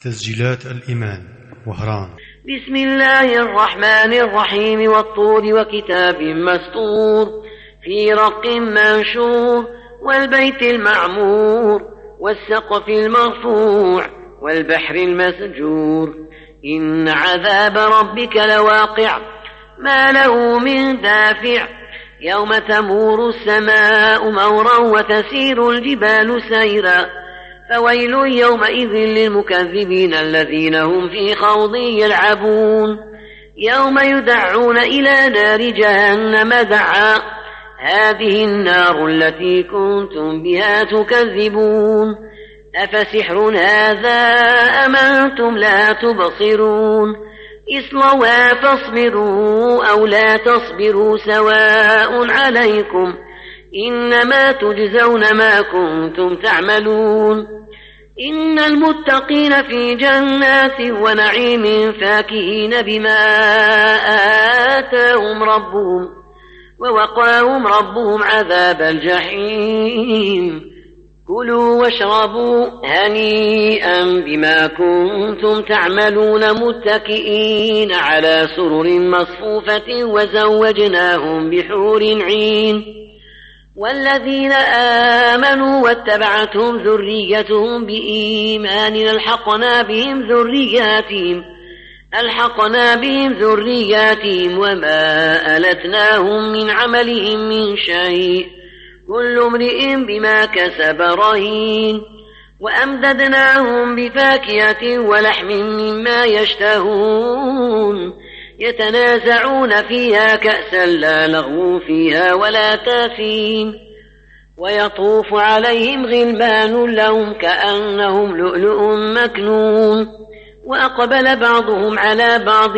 تسجيلات الإيمان وهران. بسم الله الرحمن الرحيم. والطور وكتاب مسطور في رق منشور والبيت المعمور والسقف المرفوع والبحر المسجور. إن عذاب ربك لواقع ما له من دافع يوم تمور السماء مورا وتسير الجبال سيرا فويل يومئذ للمكذبين الذين هم في خوض يلعبون. يوم يدعون إلى نار جهنم دعا هذه النار التي كنتم بها تكذبون. أفسحر هذا أم أنتم لا تبصرون. اصلوها فاصبروا أو لا تصبروا سواء عليكم إنما تجزون ما كنتم تعملون. إن المتقين في جنات ونعيم فاكهين بما آتاهم ربهم ووقاهم ربهم عذاب الجحيم. كلوا واشربوا هنيئا بما كنتم تعملون متكئين على سرر مصفوفة وزوجناهم بحور عين. والذين آمنوا واتبعتهم ذريتهم بإيمان ألحقنا بهم ذرياتهم وما ألتناهم من عملهم من شيء كل امرئ بما كسب رهين. وأمددناهم بفاكهة ولحم مما يشتهون يتنازعون فيها كأسا لا لغو فيها ولا تاثيم. ويطوف عليهم غلمان لهم كأنهم لؤلؤ مكنون. وأقبل بعضهم على بعض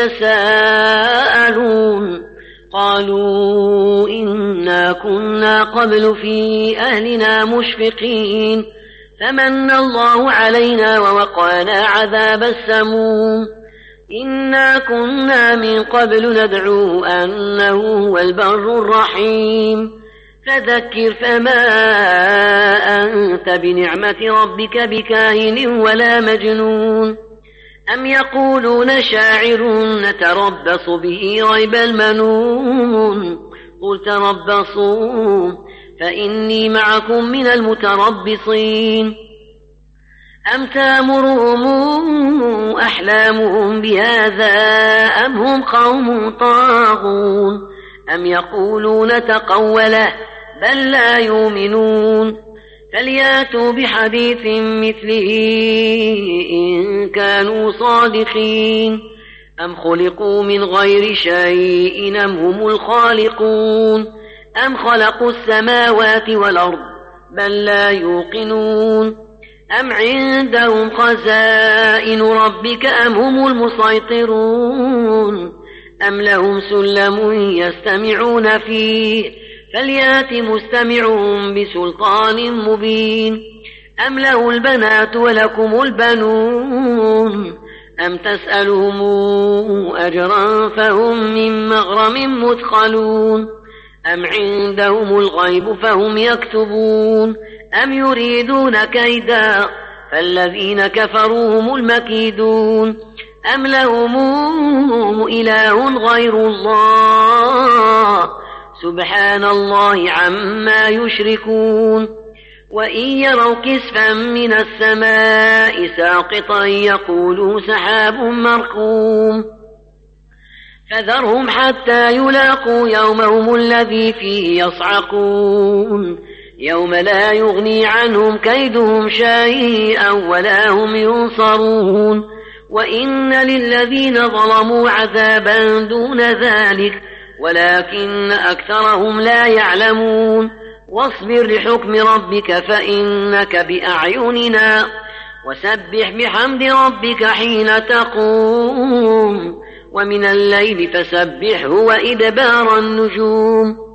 يتساءلون قالوا إنا كنا قبل في أهلنا مشفقين فمن الله علينا ووقانا عذاب السموم. إنا كنا من قبل ندعوه أنه هو البر الرحيم. فذكر فما أنت بنعمة ربك بكاهن ولا مجنون. أم يقولون شاعر نتربص به ريب المنون. قل تربصوا فإني معكم من المتربصين. أم تأمرهم أحلامهم بهذا أم هم قوم طاغون. أم يقولون تقوله بل لا يؤمنون. فلياتوا بحديث مثله إن كانوا صادقين. أم خلقوا من غير شيء أم هم الخالقون. أم خلقوا السماوات والأرض بل لا يوقنون. أم عندهم خزائن ربك أم هم المسيطرون. أم لهم سلم يستمعون فيه فليات مستمعهم بسلطان مبين. أم له البنات ولكم البنون. أم تسألهم أجرا فهم من مغرم مثقلون. أم عندهم الغيب فهم يكتبون. أم يريدون كيدا فالذين كفروا هم المكيدون. أم لهم إله غير الله سبحان الله عما يشركون. وإن يروا كسفا من السماء ساقطا يقولوا سحاب مركوم. فذرهم حتى يلاقوا يومهم الذي فيه يصعقون. يوم لا يغني عنهم كيدهم شيئا ولا هم ينصرون. وإن للذين ظلموا عذابا دون ذلك ولكن أكثرهم لا يعلمون. واصبر لحكم ربك فإنك بأعيننا وسبح بحمد ربك حين تقوم ومن الليل فسبحه وإدبار النجوم.